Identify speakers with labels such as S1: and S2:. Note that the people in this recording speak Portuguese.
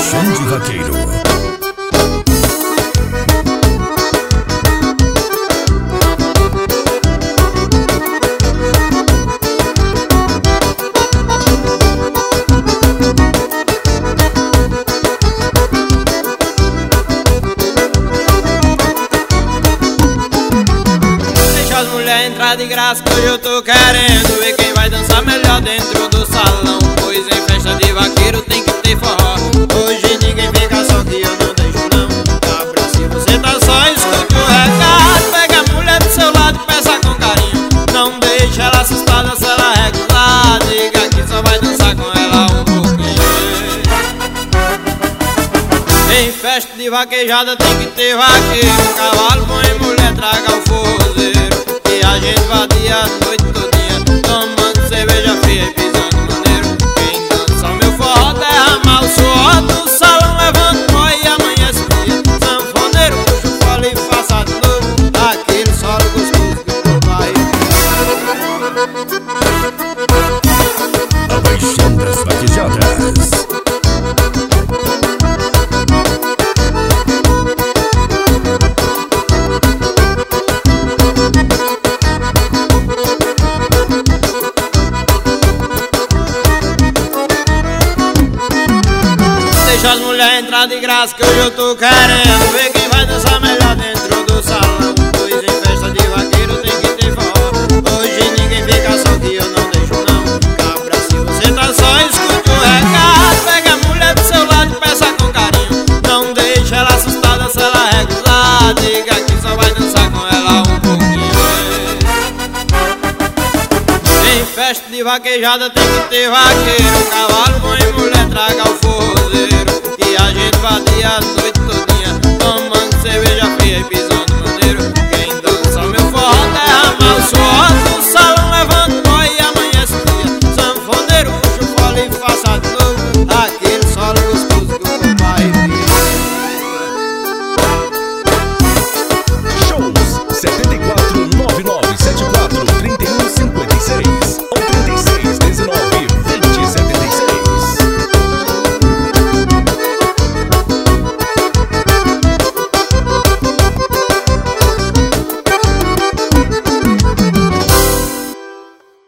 S1: Xande Vaqueiro.
S2: Deixa as mulheres entrar de graça que hoje eu tô querendo ver quem vai dançar melhor dentro do salão. Pois em festa de vaqueiro tem que ter forró. Hoje ninguém fica só que eu não deixo não. Cabra, se você tá só, escute o recado. Pega a mulher do seu lado e peça com carinho. Não deixa ela assustada se ela recusar. Diga que só vai dançar com ela um pouquinho. Em festa de vaquejada tem que ter vaqueiro. Cavalo bom e mulher traga o forrozeiro. E a gente vadia a noite todinha, tomando cerveja fria e pisando maneiro. Quem dança o meu forró derrama o suor do salão, levanta o e amanhece o dia. Sanfoneiro, puxa o fole e faça de novo aquele solo gostoso que o povo
S1: A paixão das vaquejadas.
S2: Deixa as mulheres entrar de graça que hoje eu tô querendo ver quem vai dançar melhor dentro do salão. Pois em festa de vaqueiro tem que ter forró. Hoje ninguém fica só que eu não deixo não. Cabra, se você tá só, escute o recado. Pega a mulher do seu lado e peça com carinho. Não deixa ela assustada se ela recusar. Diga que só vai dançar com ela um pouquinho. Em festa de vaquejada tem que ter vaqueiro. Cavalo bom e mulher traga o forrozeiro. E a gente vadia a noite